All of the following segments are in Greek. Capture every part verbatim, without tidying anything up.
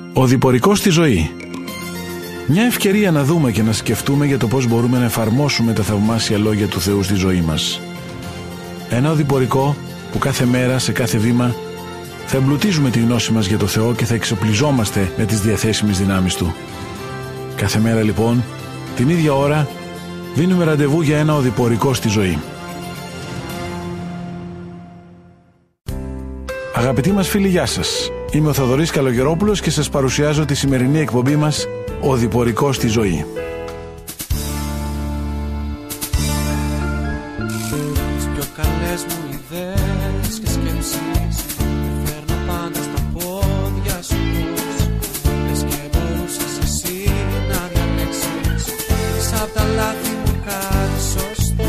Ο διπορικός στη ζωή. Μια ευκαιρία να δούμε και να σκεφτούμε για το πώς μπορούμε να εφαρμόσουμε τα θαυμάσια λόγια του Θεού στη ζωή μας. Ένα οδηπορικό που κάθε μέρα, σε κάθε βήμα, θα εμπλουτίζουμε τη γνώση μας για το Θεό και θα εξοπλιζόμαστε με τις διαθέσιμες δυνάμεις Του. Κάθε μέρα λοιπόν, την ίδια ώρα, δίνουμε ραντεβού για ένα οδηπορικό στη ζωή. Αγαπητοί μας φίλοι, γεια σας. Είμαι ο Θοδωρής Καλογερόπουλος και σας παρουσιάζω τη σημερινή εκπομπή μας «Οδηπορικό στη ζωή». Τις πιο καλές μου ιδέες και σκέψεις με φέρνω πάντα στα πόδια σου πώς λες και μπορούσες εσύ να διαλέξεις τις απ' τα λάθη μου κάτι σωστό.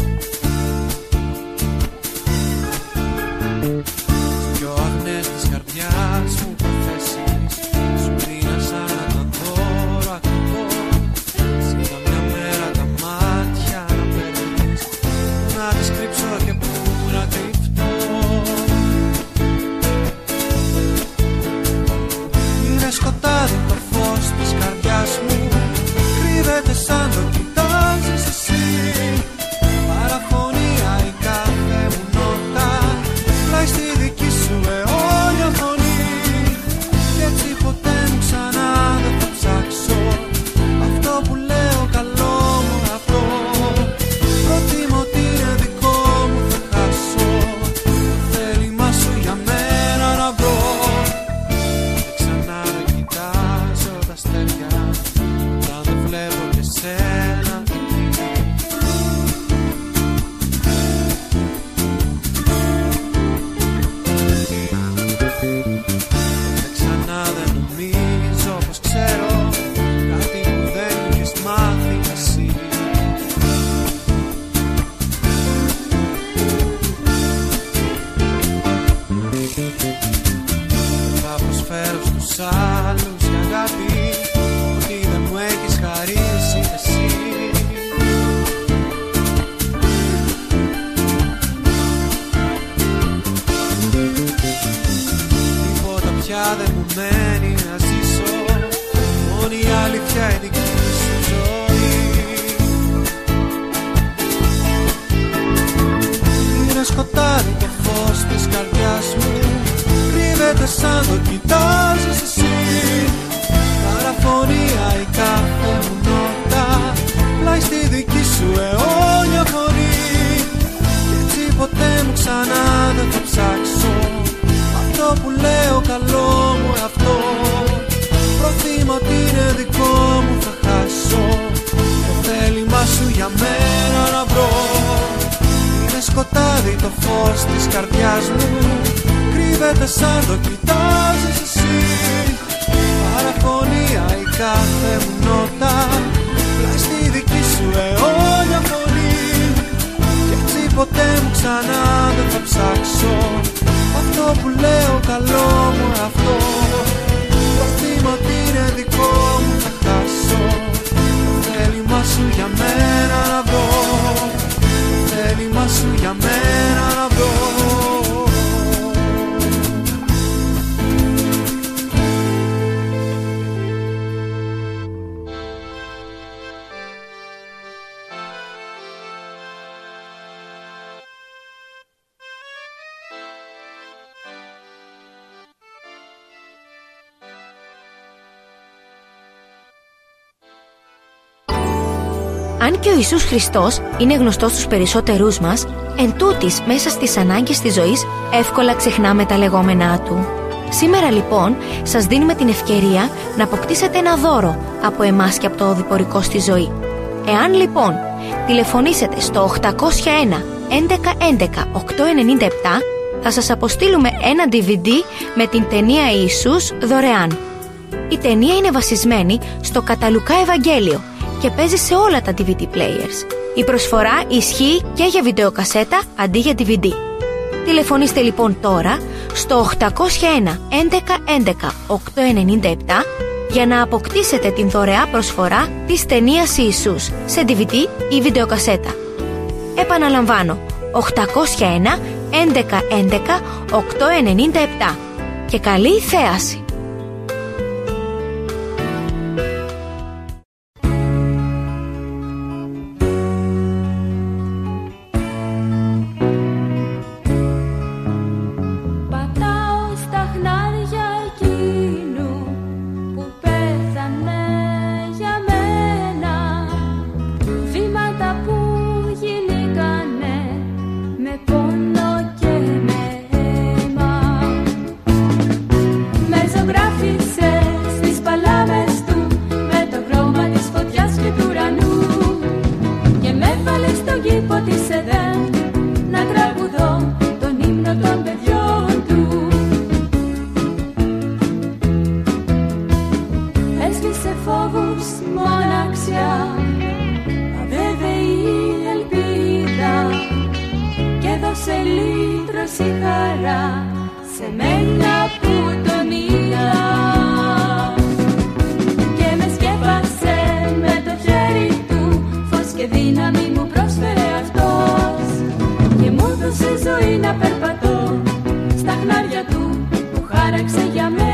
Τις πιο αγνές της καρδιάς μου προθέσεις σου πίνασα να τα δώρο ακριβώ. Είδα μια μέρα τα μάτια να παίρνεις, να τις κρύψω και πού να κρυφτώ. Είναι σκοτάδι το φως της καρδιάς μου, κρύβεται σαν το κοιτάζεις εσύ. Παραφωνία η κάθε μου νότα, πλάι στη δική σου αιώνια φωνή. Κι έτσι ποτέ μου ξανά δεν θα ψάξω αυτό που λέω καλό μου αυτό. Προτιμώ ότι είναι δικό μου θα χάσω, το θέλημά σου για μένα να βρω. Και ξανά δεν κοιτάζω τα αστέρια όταν δεν βλέπω και σένα εκεί. Και ξανά δεν νομίζω πως ξέρω κάτι που δεν μου έχεις μάθει εσύ. Θα προσφέρω στους άλλους για αγάπη ότι δεν μου έχεις χαρίσει εσύ. Τίποτα πια δεν μου μένει να ζήσω, μόνη η αλήθεια η δική σου ζωή. Είναι σκοτάδι το φως της καρδιάς μου, κρύβεται σαν το κοιτάζεις εσύ. Παραφωνία η κάθε μου νότα, πλάι στη δική σου αιώνια φωνή. Κι έτσι ποτέ μου ξανά δεν θα ψάξω αυτό που λέω καλό μου αυτό. Προτιμώ ότι είναι δικό μου θα χάσω, το θέλημά σου για μένα να βρω. Είναι σκοτάδι το φως της καρδιάς μου, κρύβεται σαν το κοιτάζεις εσύ. Παραφωνία η κάθε μου νότα, πλάι στη δική σου αιώνια φωνή. Κι έτσι ποτέ μου ξανά δεν θα ψάξω αυτό που λέω καλό μου αυτό. Προτιμώ ότι είναι δικό μου θα χάσω, το θέλημά σου για μένα να βρω. Το θέλημά σου για μένα να βρω. Αν και ο Ιησούς Χριστός είναι γνωστός στους περισσότερούς μας, εν τούτης μέσα στις ανάγκες της ζωής εύκολα ξεχνάμε τα λεγόμενά Του. Σήμερα λοιπόν σας δίνουμε την ευκαιρία να αποκτήσετε ένα δώρο από εμάς και από το οδηπορικό στη ζωή. Εάν λοιπόν τηλεφωνήσετε στο οκτακόσια ένα έντεκα έντεκα οκτακόσια ενενήντα επτά, θα σας αποστείλουμε ένα ντι βι ντι με την ταινία Ιησούς δωρεάν. Η ταινία είναι βασισμένη στο κατά Λουκά Ευαγγέλιο και παίζει σε όλα τα ντι βι ντι players. Η προσφορά ισχύει και για βιντεοκασέτα αντί για ντι βι ντι. Τηλεφωνήστε λοιπόν τώρα στο οκτακόσια ένα έντεκα έντεκα οκτακόσια ενενήντα επτά για να αποκτήσετε την δωρεά προσφορά της ταινίας Ιησούς σε ντι βι ντι ή βιντεοκασέτα. Επαναλαμβάνω, οκτακόσια ένα έντεκα έντεκα οκτακόσια ενενήντα επτά και καλή θέαση. ζωγράφισε στις παλάμες του με το χρώμα της φωτιάς και του ουρανού και με έβαλε στον κήπο της Εδέμ να τραγουδώ τον ύμνο των παιδιών του. Έσβησε φόβους, μοναξιά, αβέβαιη ελπίδα και έδωσε λύτρωση χαρά σε μένα που τον είδα και με σκέπασε με το χέρι του, φως και δύναμη μου πρόσφερε αυτός και μου έδωσε ζωή να περπατώ στα χνάρια του που χάραξε για μένα.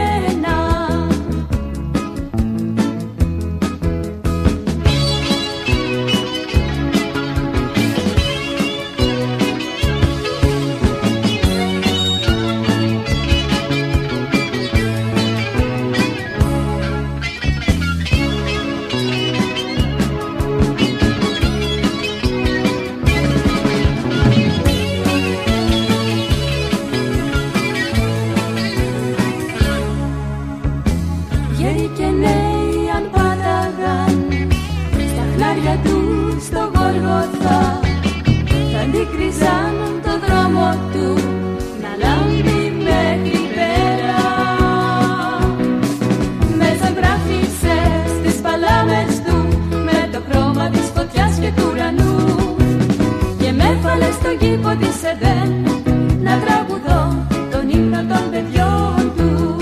Στον κήπο της Εδέμ να τραγουδώ τον ύμνο των παιδιών του.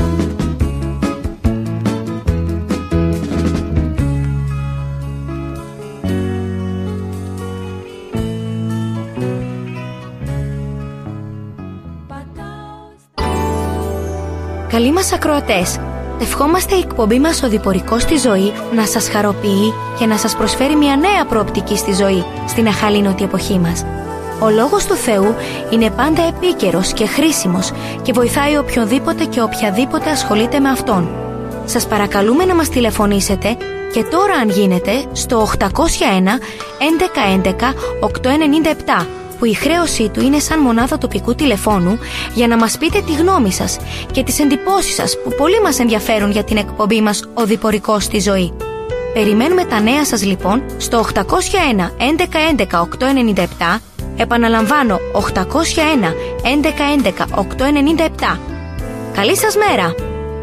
Καλοί μας ακροατές! Ευχόμαστε η εκπομπή μας «Οδηπορικός στη ζωή» να σας χαροποιεί και να σας προσφέρει μια νέα προοπτική στη ζωή στην αχαλήνωτη εποχή μας. Ο Λόγος του Θεού είναι πάντα επίκαιρος και χρήσιμος και βοηθάει οποιονδήποτε και οποιαδήποτε ασχολείται με Αυτόν. Σας παρακαλούμε να μας τηλεφωνήσετε και τώρα αν γίνεται στο οκτακόσια ένα έντεκα έντεκα οκτακόσια ενενήντα επτά που η χρέωσή του είναι σαν μονάδα τοπικού τηλεφώνου για να μας πείτε τη γνώμη σας και τις εντυπώσεις σας που πολύ μας ενδιαφέρουν για την εκπομπή μας «Οδηπορικός στη ζωή». Περιμένουμε τα νέα σας λοιπόν στο οκτακόσια ένα έντεκα έντεκα οκτακόσια ενενήντα επτά. Επαναλαμβάνω, οκτακόσια ένα έντεκα έντεκα οκτακόσια ενενήντα επτά. Καλή σας μέρα!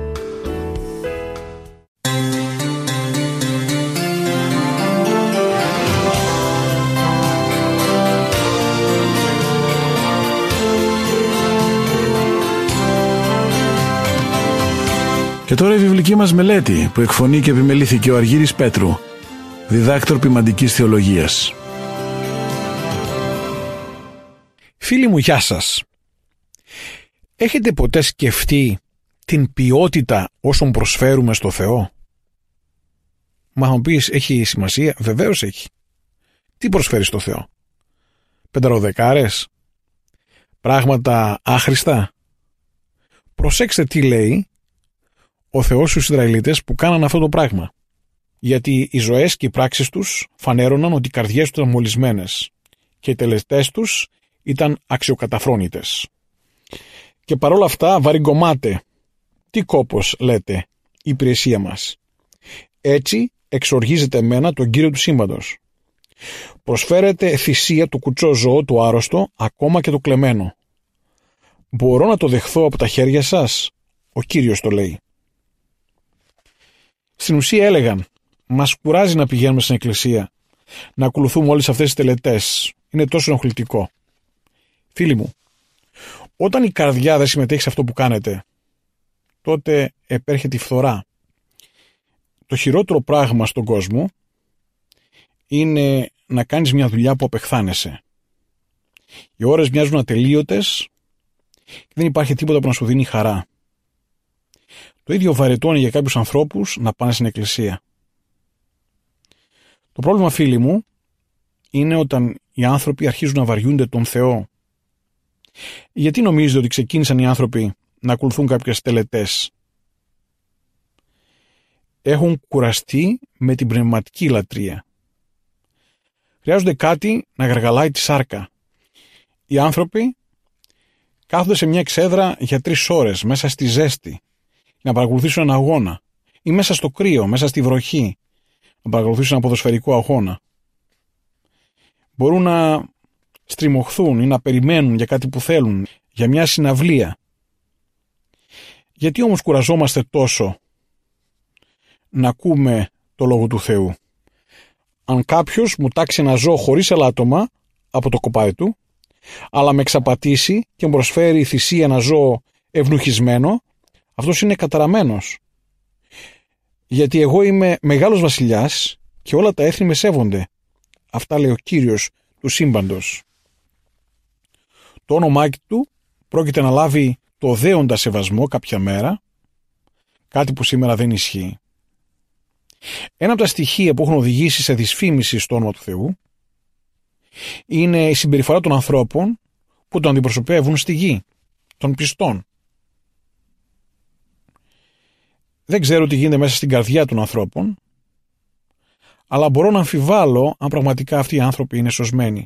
Και τώρα η βιβλική μας μελέτη που εκφωνεί και επιμελήθηκε ο Αργύρης Πέτρου, διδάκτορ ποιμαντικής θεολογίας. Φίλοι μου, γεια σας. Έχετε ποτέ σκεφτεί την ποιότητα όσων προσφέρουμε στο Θεό? Μα θα μου πεις, έχει σημασία? Βεβαίως έχει. Τι προσφέρει στο Θεό? Πενταροδεκάρες? Πράγματα άχρηστα? Προσέξτε τι λέει ο Θεός στους Ισραηλίτες που κάναν αυτό το πράγμα. Γιατί οι ζωές και οι πράξεις τους φανέρωναν ότι οι καρδιές τους ήταν μολυσμένες και οι τελετές τους ήταν αξιοκαταφρόνητες. Και παρόλα αυτά βαριγκωμάται. Τι κόπος, λέτε, η υπηρεσία μας. Έτσι εξοργίζεται εμένα τον Κύριο του σύμπαντος. Προσφέρεται θυσία το κουτσό ζώο, το άρρωστο, ακόμα και το κλεμμένο. Μπορώ να το δεχθώ από τα χέρια σας? Ο Κύριος το λέει. Στην ουσία έλεγαν, μας κουράζει να πηγαίνουμε στην εκκλησία, να ακολουθούμε όλες αυτές τις τελετές. Είναι τόσο ενοχλητικό. Φίλοι μου, όταν η καρδιά δεν συμμετέχει σε αυτό που κάνετε, τότε επέρχεται η φθορά. Το χειρότερο πράγμα στον κόσμο είναι να κάνεις μια δουλειά που απεχθάνεσαι. Οι ώρες μοιάζουν ατελείωτες και δεν υπάρχει τίποτα που να σου δίνει χαρά. Το ίδιο βαρετώνει για κάποιους ανθρώπους να πάνε στην εκκλησία. Το πρόβλημα, φίλοι μου, είναι όταν οι άνθρωποι αρχίζουν να βαριούνται τον Θεό. Γιατί νομίζετε ότι ξεκίνησαν οι άνθρωποι να ακολουθούν κάποιες τελετές? Έχουν κουραστεί με την πνευματική λατρεία. Χρειάζονται κάτι να γαργαλάει τη σάρκα. Οι άνθρωποι κάθονται σε μια εξέδρα για τρεις ώρες μέσα στη ζέστη να παρακολουθήσουν ένα αγώνα, ή μέσα στο κρύο, μέσα στη βροχή, να παρακολουθήσουν ένα ποδοσφαιρικό αγώνα. Μπορούν να στριμωχθούν ή να περιμένουν για κάτι που θέλουν, για μια συναυλία. Γιατί όμως κουραζόμαστε τόσο να ακούμε το Λόγο του Θεού? Αν κάποιος μου τάξει ένα ζώο χωρίς ελάττωμα από το κοπάδι του, αλλά με εξαπατήσει και μου προσφέρει θυσία ένα ζώο ευνουχισμένο, αυτός είναι καταραμένος. Γιατί εγώ είμαι μεγάλος βασιλιάς και όλα τα έθνη με σέβονται. Αυτά λέει ο Κύριος του σύμπαντος. Το όνομά του πρόκειται να λάβει το δέοντα σεβασμό κάποια μέρα, κάτι που σήμερα δεν ισχύει. Ένα από τα στοιχεία που έχουν οδηγήσει σε δυσφήμιση στο όνομα του Θεού είναι η συμπεριφορά των ανθρώπων που τον αντιπροσωπεύουν στη γη, των πιστών. Δεν ξέρω τι γίνεται μέσα στην καρδιά των ανθρώπων, αλλά μπορώ να αμφιβάλλω αν πραγματικά αυτοί οι άνθρωποι είναι σωσμένοι.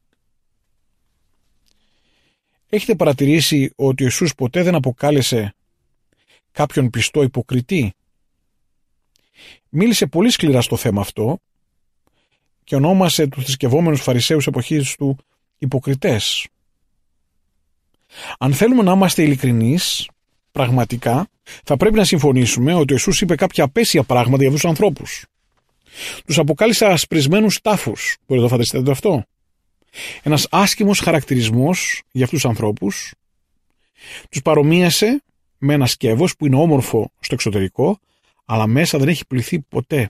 Έχετε παρατηρήσει ότι ο Ιησούς ποτέ δεν αποκάλεσε κάποιον πιστό υποκριτή? Μίλησε πολύ σκληρά στο θέμα αυτό και ονόμασε τους θρησκευόμενους Φαρισαίους εποχής του υποκριτές. Αν θέλουμε να είμαστε ειλικρινείς, πραγματικά, θα πρέπει να συμφωνήσουμε ότι ο Ιησούς είπε κάποια απέσια πράγματα για αυτούς τους ανθρώπους. Τους αποκάλυψε ασπρισμένους τάφους. Μπορείτε να φανταστείτε αυτό? Ένας άσχημος χαρακτηρισμός για αυτούς τους ανθρώπους. Τους παρομοίασε με ένα σκεύος που είναι όμορφο στο εξωτερικό, αλλά μέσα δεν έχει πληθεί ποτέ.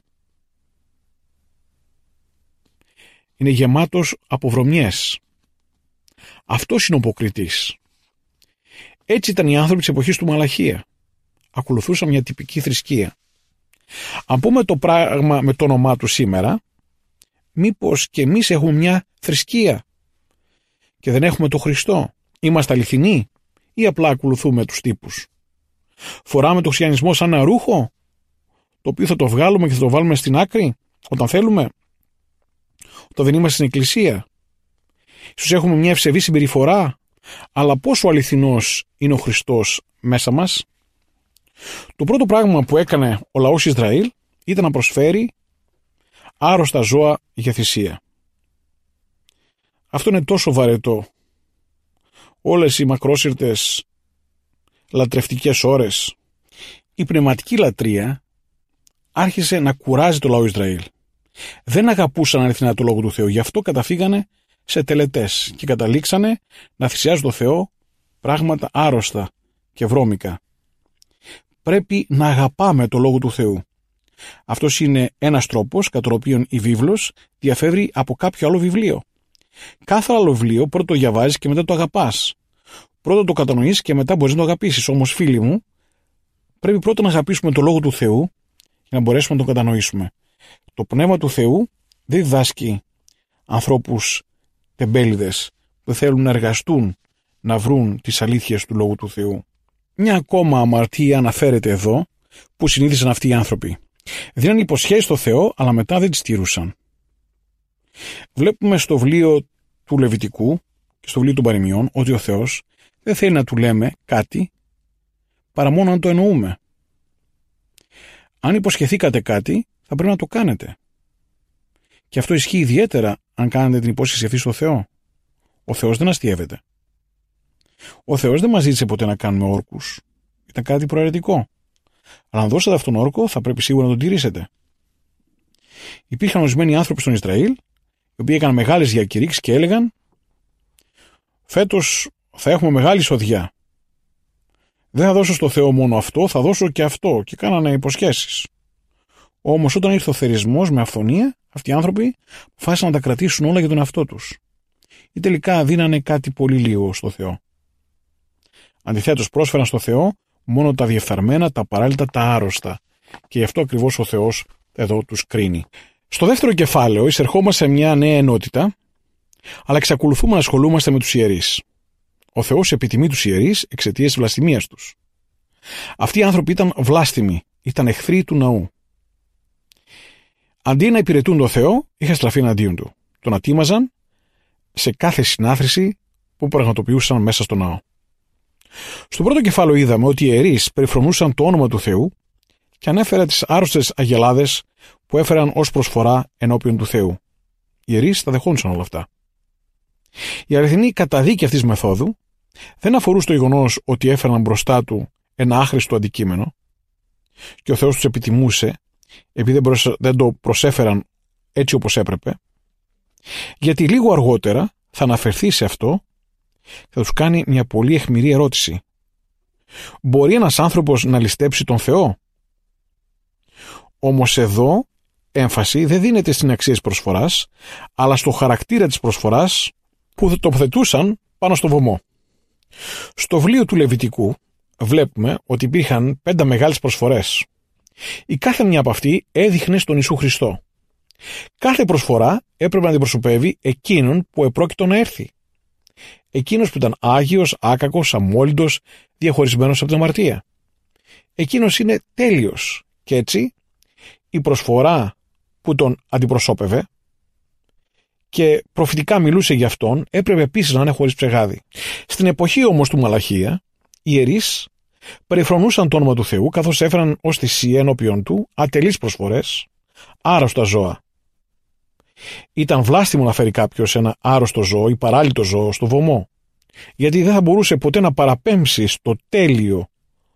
Είναι γεμάτος από βρωμιές. Αυτός είναι ο υποκριτής. Έτσι ήταν οι άνθρωποι της εποχής του Μαλαχία. Ακολουθούσαν μια τυπική θρησκεία. Αν πούμε το πράγμα με το όνομά του σήμερα, μήπως και εμείς έχουμε μια θρησκεία και δεν έχουμε το Χριστό? Είμαστε αληθινοί ή απλά ακολουθούμε τους τύπους? Φοράμε το χριστιανισμό σαν ένα ρούχο, το οποίο θα το βγάλουμε και θα το βάλουμε στην άκρη όταν θέλουμε, όταν δεν είμαστε στην εκκλησία? Ίσως έχουμε μια ευσεβή συμπεριφορά, αλλά πόσο αληθινός είναι ο Χριστός μέσα μας? Το πρώτο πράγμα που έκανε ο λαός Ισραήλ ήταν να προσφέρει άρρωστα ζώα για θυσία. Αυτό είναι τόσο βαρετό. Όλες οι μακρόσυρτες λατρευτικές ώρες, η πνευματική λατρεία άρχισε να κουράζει το λαό Ισραήλ. Δεν αγαπούσαν αληθινά το Λόγο του Θεού, γι' αυτό καταφύγανε σε τελετές και καταλήξανε να θυσιάζουν το Θεό πράγματα άρρωστα και βρώμικα. Πρέπει να αγαπάμε το Λόγο του Θεού. Αυτός είναι ένας τρόπος κατά τον οποίο η βίβλος διαφέρει από κάποιο άλλο βιβλίο. Κάθε άλλο βιβλίο πρώτα το διαβάζεις και μετά το αγαπάς. Πρώτα το κατανοείς και μετά μπορείς να το αγαπήσεις. Όμως, φίλοι μου, πρέπει πρώτα να αγαπήσουμε το Λόγο του Θεού για να μπορέσουμε να το κατανοήσουμε. Το Πνεύμα του Θεού δεν διδάσκει ανθρώπους τεμπέληδες που θέλουν να εργαστούν να βρουν τις αλήθειες του Λόγου του Θεού. Μια ακόμα αμαρτία αναφέρεται εδώ που συνήθισαν αυτοί οι άνθρωποι. Δίναν υποσχέσεις στο Θεό, αλλά μετά δεν τις τηρούσαν. Βλέπουμε στο βιβλίο του Λεβιτικού και στο βιβλίο των Παροιμιών ότι ο Θεός δεν θέλει να του λέμε κάτι παρά μόνο αν το εννοούμε. Αν υποσχεθήκατε κάτι, θα πρέπει να το κάνετε. Και αυτό ισχύει ιδιαίτερα αν κάνετε την υπόσχεση αυτή στο Θεό. Ο Θεός δεν αστιεύεται. Ο Θεός δεν μας ζήτησε ποτέ να κάνουμε όρκους. Ήταν κάτι προαιρετικό. Αλλά αν δώσετε αυτόν τον όρκο, θα πρέπει σίγουρα να τον τηρήσετε. Υπήρχαν ορισμένοι άνθρωποι στον Ισραήλ, οι οποίοι έκαναν μεγάλες διακηρύξεις και έλεγαν: φέτος θα έχουμε μεγάλη εισοδιά. Δεν θα δώσω στο Θεό μόνο αυτό, θα δώσω και αυτό. Και κάνανε υποσχέσεις. Όμως όταν ήρθε ο θερισμός με αυθονία, αυτοί οι άνθρωποι αποφάσισαν να τα κρατήσουν όλα για τον εαυτό τους. Ή τελικά δίνανε κάτι πολύ λίγο στο Θεό. Αντιθέτως, πρόσφεραν στο Θεό μόνο τα διεφθαρμένα, τα παράλυτα, τα άρρωστα. Και γι' αυτό ακριβώς ο Θεός εδώ τους κρίνει. Στο δεύτερο κεφάλαιο εισερχόμαστε σε μια νέα ενότητα, αλλά εξακολουθούμε να ασχολούμαστε με τους ιερείς. Ο Θεός επιτιμεί τους ιερείς εξαιτίας της βλασφημίας τους. Αυτοί οι άνθρωποι ήταν βλάστημοι, ήταν εχθροί του ναού. Αντί να υπηρετούν τον Θεό, είχαν στραφεί εναντίον του. Τον ατίμαζαν σε κάθε συνάθρηση που πραγματοποιούσαν μέσα στο ναό. Στο πρώτο κεφάλαιο είδαμε ότι οι ιερείς περιφρονούσαν το όνομα του Θεού και ανέφερε τις άρρωστες αγελάδες που έφεραν ως προσφορά ενώπιον του Θεού. Οι ιερείς τα δεχόντουσαν όλα αυτά. Η αληθινή καταδίκη αυτής της μεθόδου δεν αφορούσε στο γεγονός ότι έφεραν μπροστά του ένα άχρηστο αντικείμενο και ο Θεός τους επιτιμούσε επειδή δεν το προσέφεραν έτσι όπως έπρεπε, γιατί λίγο αργότερα θα αναφερθεί σε αυτό και θα τους κάνει μια πολύ αιχμηρή ερώτηση. Μπορεί ένας άνθρωπος να ληστέψει τον Θεό? Όμως εδώ έμφαση δεν δίνεται στην αξία της προσφοράς, αλλά στο χαρακτήρα της προσφοράς που θα τοποθετούσαν πάνω στο βωμό. Στο βιβλίο του Λεβιτικού βλέπουμε ότι υπήρχαν πέντε μεγάλες προσφορές. Η κάθε μια από αυτή έδειχνε στον Ιησού Χριστό. Κάθε προσφορά έπρεπε να αντιπροσωπεύει εκείνον που επρόκειτο να έρθει. Εκείνος που ήταν άγιος, άκακος, αμόλυντος, διαχωρισμένος από την αμαρτία. Εκείνος είναι τέλειος και έτσι η προσφορά που τον αντιπροσώπευε και προφητικά μιλούσε για αυτόν έπρεπε επίσης να είναι χωρίς ψεγάδι. Στην εποχή όμως του Μαλαχία, οι ιερείς περιφρονούσαν το όνομα του Θεού καθώς έφεραν ως θυσία ενώπιον του ατελείς προσφορές, άρρωστα ζώα. Ήταν βλάστημο να φέρει κάποιος ένα άρρωστο ζώο ή παράλυτο ζώο στο βωμό, γιατί δεν θα μπορούσε ποτέ να παραπέμψει στο τέλειο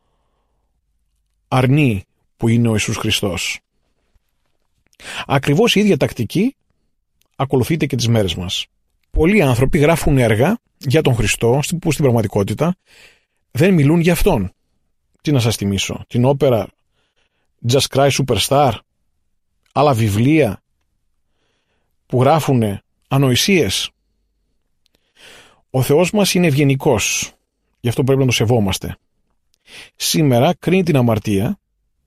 αρνί που είναι ο Ιησούς Χριστός. Ακριβώς η ίδια τακτική ακολουθείται και τις μέρες μας. Πολλοί άνθρωποι γράφουν έργα για τον Χριστό που στην πραγματικότητα δεν μιλούν για Αυτόν. Τι να σας θυμίσω, την όπερα Just Cry Superstar, άλλα βιβλία που γράφουν ανοησίες. Ο Θεός μας είναι ευγενικός, γι' αυτό πρέπει να το σεβόμαστε. Σήμερα κρίνει την αμαρτία,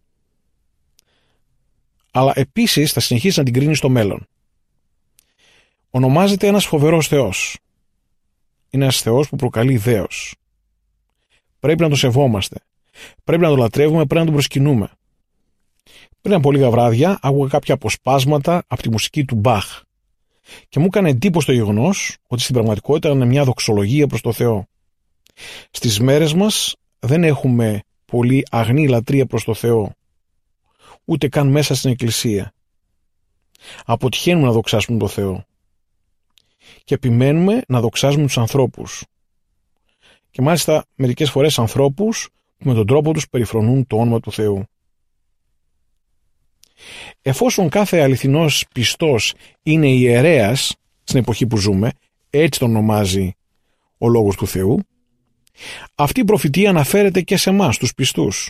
αλλά επίσης θα συνεχίσει να την κρίνει στο μέλλον. Ονομάζεται ένας φοβερός Θεός. Είναι ένας Θεός που προκαλεί δέος. Πρέπει να το σεβόμαστε. Πρέπει να το λατρεύουμε, πρέπει να τον προσκυνούμε. Πριν από λίγα βράδια άκουγα κάποια αποσπάσματα από τη μουσική του Μπαχ και μου έκανε εντύπωση το γεγονός ότι στην πραγματικότητα είναι μια δοξολογία προς το Θεό. Στις μέρες μας δεν έχουμε πολύ αγνή λατρεία προς το Θεό, ούτε καν μέσα στην Εκκλησία. Αποτυχαίνουμε να δοξάσουμε τον Θεό και επιμένουμε να δοξάζουμε τους ανθρώπους. Και μάλιστα μερικές φορές ανθρώπους που με τον τρόπο τους περιφρονούν το όνομα του Θεού. Εφόσον κάθε αληθινός πιστός είναι ιερέας στην εποχή που ζούμε, έτσι τον ονομάζει ο Λόγος του Θεού, αυτή η προφητεία αναφέρεται και σε εμάς, τους πιστούς.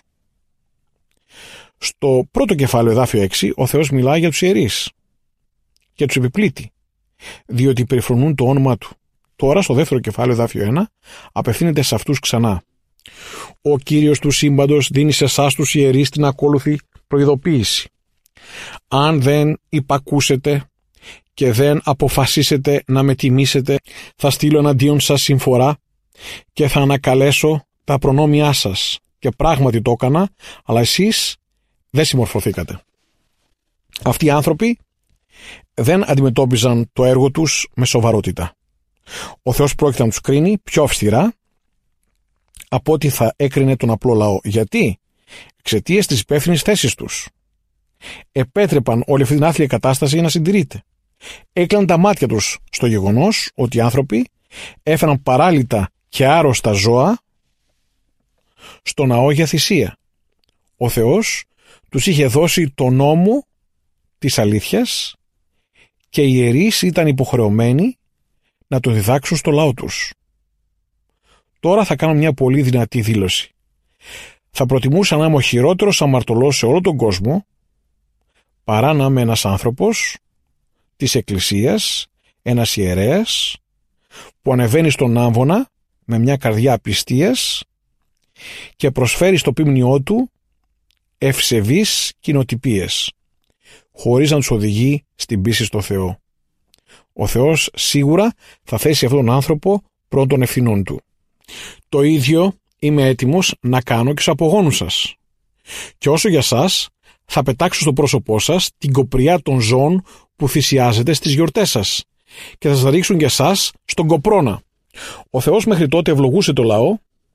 Στο πρώτο κεφάλαιο εδάφιο έξι, ο Θεός μιλάει για τους ιερείς και τους επιπλήττει, διότι περιφρονούν το όνομα του. Τώρα, στο δεύτερο κεφάλαιο εδάφιο ένα, απευθύνεται σε αυτούς ξανά. Ο Κύριος του σύμπαντος δίνει σε εσάς τους ιερείς την ακόλουθη προειδοποίηση. Αν δεν υπακούσετε και δεν αποφασίσετε να με τιμήσετε, θα στείλω εναντίον σας συμφορά και θα ανακαλέσω τα προνόμια σας. Και πράγματι το έκανα, αλλά εσείς δεν συμμορφωθήκατε. Αυτοί οι άνθρωποι δεν αντιμετώπιζαν το έργο τους με σοβαρότητα. Ο Θεός πρόκειται να τους κρίνει πιο αυστηρά από ό,τι θα έκρινε τον απλό λαό. Γιατί? Εξαιτίας της υπεύθυνης θέσης τους. Επέτρεπαν όλη αυτή την άθλια κατάσταση για να συντηρείται. Έκλαναν τα μάτια τους στο γεγονός ότι οι άνθρωποι έφεραν παράλυτα και άρρωστα ζώα στο ναό για θυσία. Ο Θεός τους είχε δώσει το νόμο της αλήθειας και οι ιερείς ήταν υποχρεωμένοι να το διδάξουν στο λαό τους. Τώρα θα κάνω μια πολύ δυνατή δήλωση. Θα προτιμούσα να είμαι ο χειρότερος αμαρτωλός σε όλο τον κόσμο παρά να είμαι ένας άνθρωπος της Εκκλησίας, ένας ιερέας που ανεβαίνει στον άμβονα με μια καρδιά απιστίας και προσφέρει στο πίμνιό του ευσεβείς κοινοτυπίες χωρίς να τους οδηγεί στην πίστη στο Θεό. Ο Θεός σίγουρα θα θέσει αυτόν τον άνθρωπο πρώτων ευθυνών του. Το ίδιο είμαι έτοιμος να κάνω και στους απογόνους σας. Και όσο για σας, θα πετάξω στο πρόσωπό σας την κοπριά των ζώων που θυσιάζετε στις γιορτές σας και θα σας ρίξουν για σας στον κοπρώνα. Ο Θεός μέχρι τότε ευλογούσε το λαό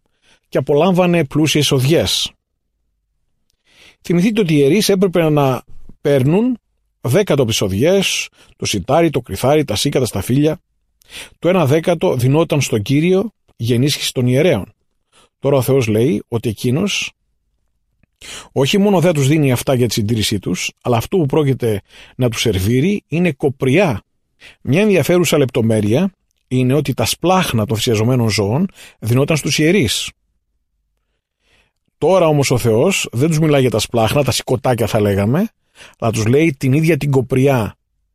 και απολάμβανε πλούσιες οδιές. Θυμηθείτε ότι οι ιερείς έπρεπε να παίρνουν δέκατο από τις οδιές, το σιτάρι, το κρυθάρι, τα σίκα, τα σταφύλια. Το ένα δέκατο δινόταν στον Κύριο για ενίσχυση των ιερέων. Τώρα ο Θεός λέει ότι εκείνος όχι μόνο δεν τους δίνει αυτά για τη συντήρησή τους, αλλά αυτό που πρόκειται να τους σερβίρει είναι κοπριά. Μια ενδιαφέρουσα λεπτομέρεια είναι ότι τα σπλάχνα των θυσιαζομένων ζώων δινόταν στους ιερείς. Τώρα όμως ο Θεός δεν τους μιλάει για τα σπλάχνα, τα σηκωτάκια θα λέγαμε, αλλά τους λέει την ίδια την κοπριά.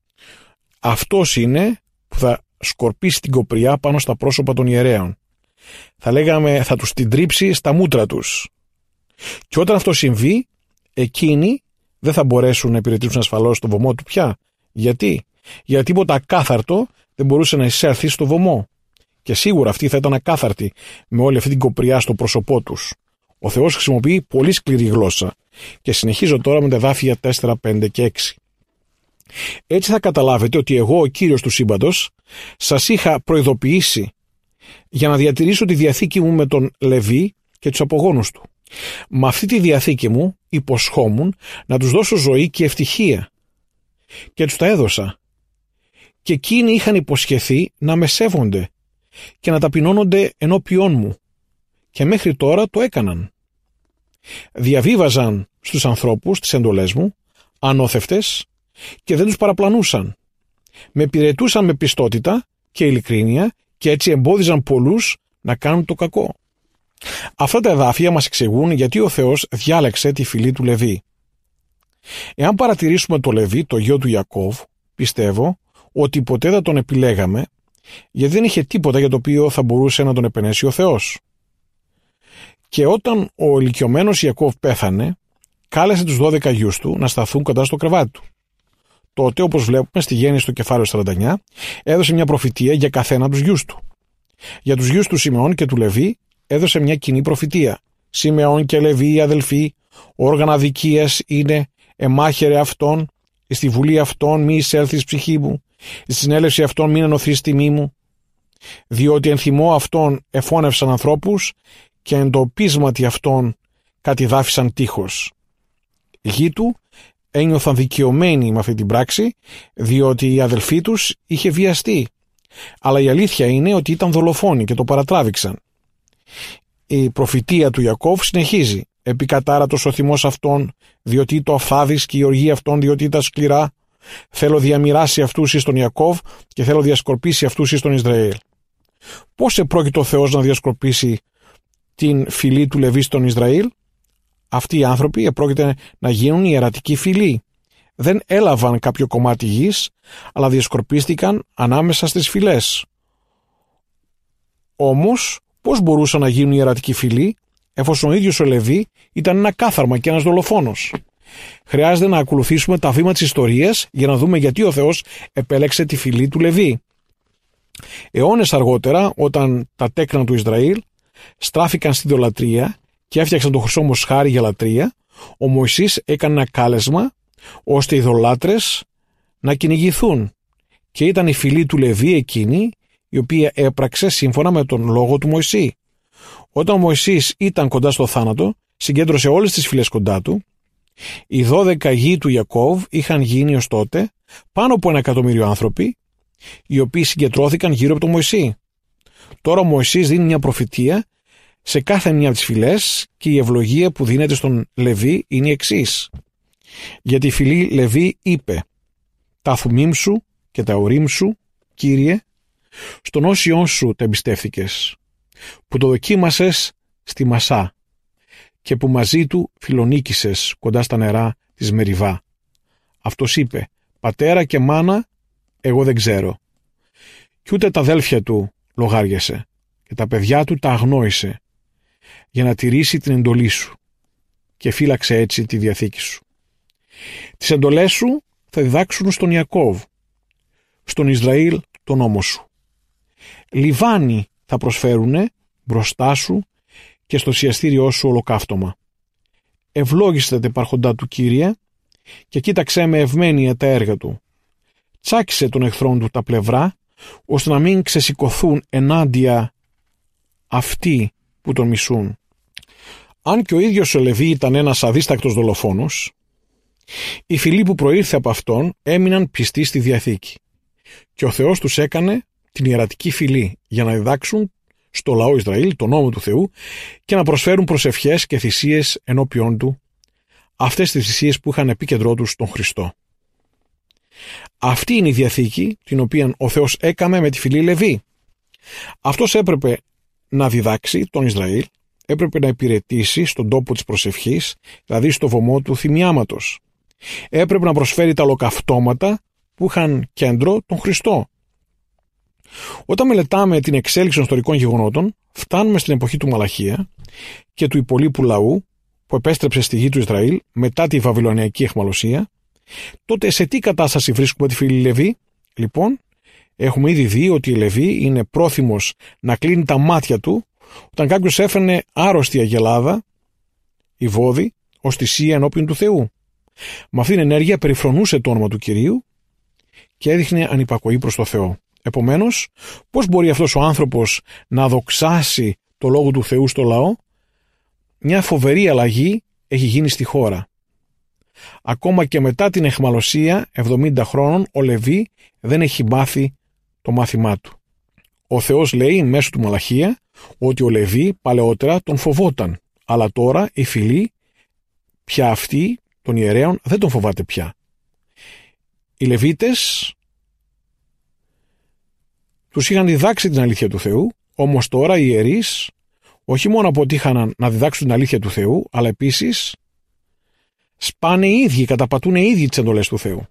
Αυτός είναι που θα σκορπίσει την κοπριά πάνω στα πρόσωπα των ιερέων. Θα λέγαμε θα τους την τρίψει στα μούτρα τους. Και όταν αυτό συμβεί, εκείνοι δεν θα μπορέσουν να υπηρετήσουν ασφαλώς το βωμό του πια. Γιατί? Γιατί τίποτα ακάθαρτο δεν μπορούσε να εισέλθει στο βωμό. Και σίγουρα αυτοί θα ήταν ακάθαρτοι με όλη αυτή την κοπριά στο πρόσωπό τους. Ο Θεός χρησιμοποιεί πολύ σκληρή γλώσσα. Και συνεχίζω τώρα με τα εδάφια τέσσερα, πέντε και έξι. Έτσι θα καταλάβετε ότι εγώ, ο Κύριος του σύμπαντος, σας είχα προειδοποιήσει για να διατηρήσω τη διαθήκη μου με τον Λεβί και τους απογόνους του. Με αυτή τη διαθήκη μου υποσχόμουν να τους δώσω ζωή και ευτυχία. Και τους τα έδωσα. Και εκείνοι είχαν υποσχεθεί να με σέβονται και να ταπεινώνονται ενώπιόν μου. Και μέχρι τώρα το έκαναν. Διαβίβαζαν στους ανθρώπους τις εντολές μου, ανώθευτες, και δεν τους παραπλανούσαν. Με υπηρετούσαν με πιστότητα και ειλικρίνεια και έτσι εμπόδιζαν πολλούς να κάνουν το κακό. Αυτά τα εδάφια μας εξηγούν γιατί ο Θεός διάλεξε τη φυλή του Λεβί. Εάν παρατηρήσουμε το Λεβί, το γιο του Ιακώβ, πιστεύω ότι ποτέ δεν τον επιλέγαμε, γιατί δεν είχε τίποτα για το οποίο θα μπορούσε να τον επενέσει ο Θεός. Και όταν ο ηλικιωμένος Ιακώβ πέθανε, κάλεσε τους δώδεκα γιους του να σταθούν κοντά στο κρεβάτι του. Τότε, όπως βλέπουμε στη Γέννηση στο κεφάλαιο σαράντα εννιά, έδωσε μια προφητεία για καθένα από τους γιους του. Για τους γιους του Σιμεών και του Λεβί έδωσε μια κοινή προφητεία. Σιμεών και Λεβί οι αδελφοί, όργανα αδικίας είναι, εμάχαιρε αυτόν, στη βουλή αυτών μη εισέλθεις ψυχή μου, στη συνέλευση αυτών μην ενωθείς τιμή μου, διότι εν θυμό αυτών εφώνευσαν ανθρώπους και εν το πείσματι αυτών κατηδάφησαν τείχος. Οι γη του ένιωθαν δικαιωμένοι με αυτή την πράξη, διότι η αδελφή τους είχε βιαστεί. Αλλά η αλήθεια είναι ότι ήταν δολοφόνοι και το παρατράβηξαν. Η προφητεία του Ιακώβ συνεχίζει. Επικατάρατος ο θυμός αυτών, διότι το αφθάδης και η οργή αυτών, διότι τα σκληρά. Θέλω διαμοιράσει αυτούς εις τον Ιακώβ και θέλω διασκορπίσει αυτούς εις τον Ισραήλ. Πώς επρόκειτο ο Θεός να διασκορπίσει την φυλή του Λεβί στον Ισραήλ? Αυτοί οι άνθρωποι επρόκειται να γίνουν ιερατική φυλή. Δεν έλαβαν κάποιο κομμάτι γης, αλλά διασκορπίστηκαν ανάμεσα στις φυλές. Όμως, πώς μπορούσαν να γίνουν ιερατική φυλή, εφόσον ο ίδιος ο Λεβί ήταν ένα κάθαρμα και ένας δολοφόνος? Χρειάζεται να ακολουθήσουμε τα βήματα της ιστορίας για να δούμε γιατί ο Θεός επέλεξε τη φυλή του Λεβί. Αιώνες αργότερα, όταν τα τέκνα του Ισραήλ στράφηκαν στην ιδωλατρία και έφτιαξαν το χρυσό μοσχάρι για λατρεία, ο Μωυσής έκανε ένα κάλεσμα ώστε οι ειδωλάτρες να κυνηγηθούν, και ήταν η φυλή του Λεβί εκείνη η οποία έπραξε σύμφωνα με τον λόγο του Μωυσή. Όταν ο Μωυσής ήταν κοντά στο θάνατο, συγκέντρωσε όλες τις φυλές κοντά του. Οι δώδεκα γη του Ιακώβ είχαν γίνει ως τότε πάνω από ένα εκατομμύριο άνθρωποι, οι οποίοι συγκεντρώθηκαν γύρω από τον Μωυσή. Τώρα ο Μωυσής δίνει μια προφητεία σε κάθε μια από τις φυλές και η ευλογία που δίνεται στον Λεβί είναι η εξής. Για τη φυλή Λεβί είπε: «Τα θουμίμ σου και τα ορίμ σου, Κύριε, στον όσιον σου τα εμπιστεύθηκες, που το δοκίμασες στη Μασά και που μαζί του φιλονίκησες κοντά στα νερά της Μεριβά». Αυτός είπε: «Πατέρα και μάνα εγώ δεν ξέρω, κι ούτε τα αδέλφια του λογάριασε και τα παιδιά του τα αγνόησε, για να τηρήσει την εντολή σου και φύλαξε έτσι τη διαθήκη σου. Τις εντολές σου θα διδάξουν στον Ιακώβ, στον Ισραήλ τον νόμο σου. Λιβάνι θα προσφέρουνε μπροστά σου και στο θυσιαστήριό σου ολοκαύτωμα. Ευλόγησε τα υπάρχοντά του, Κύριε, και κοίταξέ με ευμένεια τα έργα του. Τσάκισε των εχθρών του τα πλευρά, ώστε να μην ξεσηκωθούν ενάντια αυτοί που τον μισούν. Αν και ο ίδιος ο Λεβί ήταν ένας αδίστακτος δολοφόνος, οι φυλοί που προήρθε από αυτόν έμειναν πιστοί στη Διαθήκη και ο Θεός τους έκανε την ιερατική φυλή για να διδάξουν στο λαό Ισραήλ τον νόμο του Θεού και να προσφέρουν προσευχές και θυσίες ενώπιον του, αυτές τις θυσίες που είχαν επίκεντρό τους τον Χριστό. Αυτή είναι η Διαθήκη την οποία ο Θεός έκαμε με τη φυλή Λεβί. Αυτός έπρεπε να διδάξει τον Ισραήλ, έπρεπε να υπηρετήσει στον τόπο της προσευχής, δηλαδή στο βωμό του θυμιάματος. Έπρεπε να προσφέρει τα ολοκαυτώματα που είχαν κέντρο τον Χριστό. Όταν μελετάμε την εξέλιξη των ιστορικών γεγονότων, φτάνουμε στην εποχή του Μαλαχία και του υπολείπου λαού που επέστρεψε στη γη του Ισραήλ μετά τη βαβυλωνιακή αιχμαλωσία. Τότε σε τι κατάσταση βρίσκουμε τη φυλή Λεβί? Λοιπόν, έχουμε ήδη δει ότι η Λεβί είναι πρόθυμος να κλείνει τα μάτια του όταν κάποιος έφερνε άρρωστη αγελάδα, η βόδι, ως θυσία ενώπιον του Θεού. Με αυτήν την ενέργεια περιφρονούσε το όνομα του Κυρίου και έδειχνε ανυπακοή προς το Θεό. Επομένως, πώς μπορεί αυτός ο άνθρωπος να δοξάσει το λόγο του Θεού στο λαό? Μια φοβερή αλλαγή έχει γίνει στη χώρα. Ακόμα και μετά την αιχμαλωσία εβδομήντα χρόνων, ο Λεβί δεν έχει μάθει το μάθημά του. Ο Θεός λέει μέσω του Μαλαχία ότι ο Λεβί παλαιότερα τον φοβόταν, αλλά τώρα η φυλή πια αυτή των ιερέων δεν τον φοβάται πια. Οι Λεβίτες τους είχαν διδάξει την αλήθεια του Θεού, όμως τώρα οι ιερείς όχι μόνο αποτύχαναν να διδάξουν την αλήθεια του Θεού, αλλά επίσης σπάνε οι ίδιοι, καταπατούν οι ίδιοι τις εντολές του Θεού.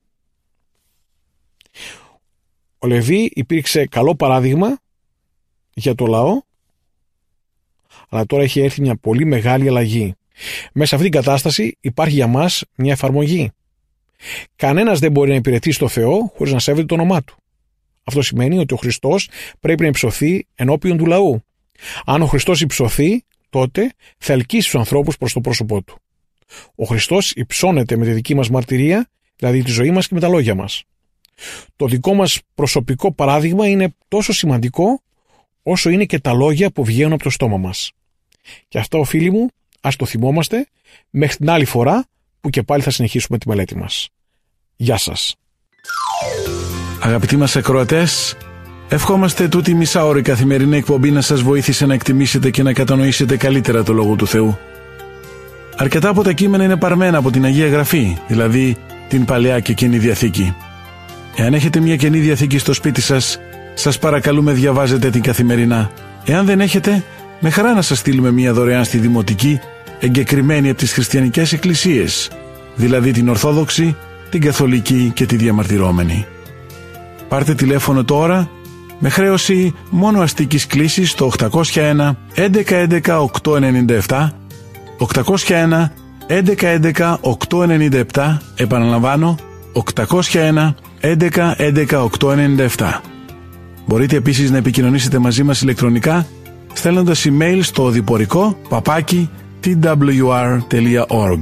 Ο Λεβί υπήρξε καλό παράδειγμα για το λαό, αλλά τώρα έχει έρθει μια πολύ μεγάλη αλλαγή. Μέσα σε αυτήν την κατάσταση υπάρχει για μας μια εφαρμογή. Κανένας δεν μπορεί να υπηρετήσει το Θεό χωρίς να σέβεται το όνομά του. Αυτό σημαίνει ότι ο Χριστός πρέπει να υψωθεί ενώπιον του λαού. Αν ο Χριστός υψωθεί, τότε θα ελκύσει τους ανθρώπους προς το πρόσωπό του. Ο Χριστός υψώνεται με τη δική μας μαρτυρία, δηλαδή τη ζωή μας και με τα λόγια μας. Το δικό μας προσωπικό παράδειγμα είναι τόσο σημαντικό όσο είναι και τα λόγια που βγαίνουν από το στόμα μας. Και αυτό, φίλοι μου, ας το θυμόμαστε μέχρι την άλλη φορά που και πάλι θα συνεχίσουμε τη μελέτη μας. Γεια σας. Αγαπητοί μας ακροατές, ευχόμαστε τούτη η μισάωρη καθημερινή εκπομπή να σας βοήθησε να εκτιμήσετε και να κατανοήσετε καλύτερα το Λόγο του Θεού. Αρκετά από τα κείμενα είναι παρμένα από την Αγία Γραφή, δηλαδή την Παλαιά και Καινή Διαθήκη. Εάν έχετε μια Καινή Διαθήκη στο σπίτι σας, σας παρακαλούμε διαβάζετε την καθημερινά. Εάν δεν έχετε, με χαρά να σας στείλουμε μια δωρεάν στη Δημοτική, εγκεκριμένη από τις χριστιανικές εκκλησίες, δηλαδή την Ορθόδοξη, την Καθολική και τη Διαμαρτυρόμενη. Πάρτε τηλέφωνο τώρα με χρέωση μόνο αστικής κλήσης στο οκτακόσια ένα έντεκα έντεκα οκτακόσια ενενήντα επτά, οκτακόσια ένα έντεκα έντεκα οκτακόσια ενενήντα επτά, επαναλαμβάνω οκτακόσια ένα έντεκα έντεκα οκτακόσια ενενήντα επτά. Μπορείτε επίσης να επικοινωνήσετε μαζί μας ηλεκτρονικά στέλνοντας email στο οδηπορικό παπάκι τι ντάμπλιου αρ τελεία org.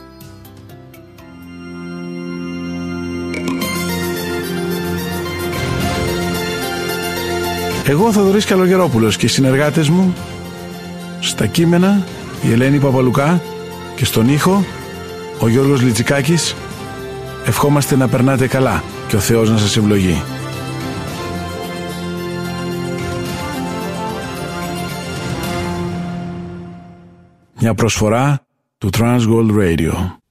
Εγώ ο Θοδωρής Καλογερόπουλος και οι συνεργάτες μου στα κείμενα η Ελένη Παπαλουκά και στον ήχο ο Γιώργος Λιτσικάκης ευχόμαστε να περνάτε καλά και ο Θεός να σας ευλογεί. Μια προσφορά του Transworld Radio.